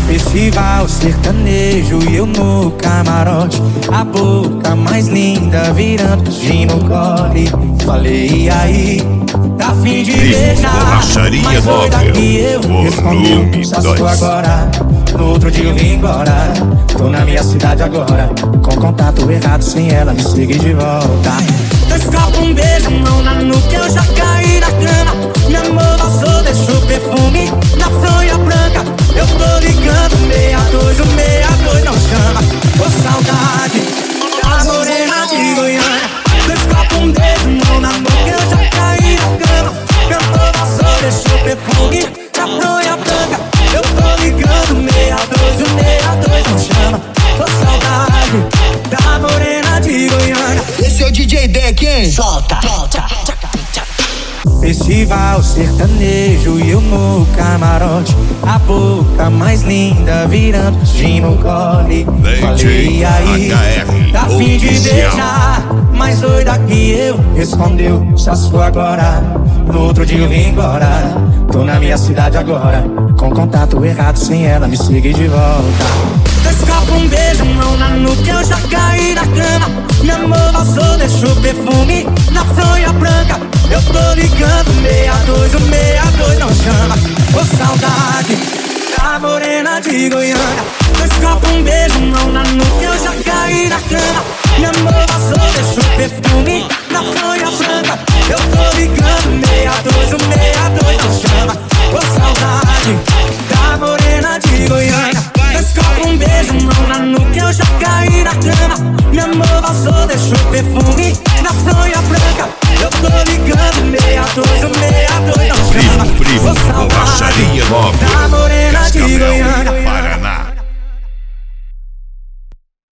Festival sertanejo e eu no camarote, a boca mais linda virando gin no gole. Falei, e aí, tá fim de beijar? Mas foi daqui eu respondeu, só sou agora. No outro dia eu vim embora, tô na minha cidade agora, com contato errado, sem ela me seguir de volta. Dois copos, um beijo, mão na nuca, eu já caí na cama. Meu amor passou, deixou perfume na fronha branca. Eu tô ligando 62, o 62 não chama. Ô saudade da morena de Goiânia. Dois copos, um beijo, mão na nuca, eu já caí na cama. Meu amor passou, deixou perfume na fronha branca. Eu tô ligando 62, o 62 não chama. Ô saudade da morena de Goiânia. Esse é o DJ Deck, hein? Solta. Festival sertanejo e eu no camarote, a boca mais linda virando gin no gole. Falei, e aí, tá fim de beijar? Mais doida que eu respondeu, só sou agora. No outro dia eu vim embora, tô na minha cidade agora, com contato errado, sem ela me seguir de volta. Dois copos, um beijo, mão na nuca, eu já caí na cama. Meu amor passou, deixou perfume na fronha branca. Eu tô ligando 62, o 62 não chama. Ô saudade da morena de Goiânia. Dois copos, um beijo, mão na nuca, eu já caí na cama. Meu amor passou, deixou perfume na fronha branca. Eu tô ligando 62, o 62 não chama. Ô saudade da morena de